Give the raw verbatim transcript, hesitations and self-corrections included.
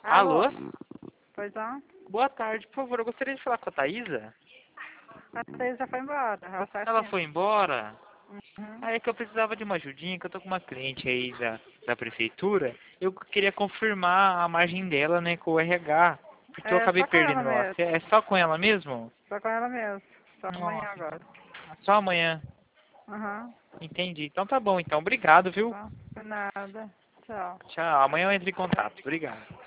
Alô? Alô? Pois não? Boa tarde, por favor, eu gostaria de falar com a Thaísa. A Thaís já foi embora, ela tá Ela assim. foi embora? Uhum. Ah, é que eu precisava de uma ajudinha, que eu tô com uma cliente aí da, da prefeitura. Eu queria confirmar a margem dela, né, com o R H, porque eu É acabei só com ela perdendo ela. mesmo. É só com ela mesmo? Só com ela mesmo. Só amanhã Nossa, então. agora. Só amanhã. Uhum. Entendi. Então tá bom, então. Obrigado, viu? Tá. Por nada. Tchau. Tchau. Amanhã eu entro em contato. Obrigado.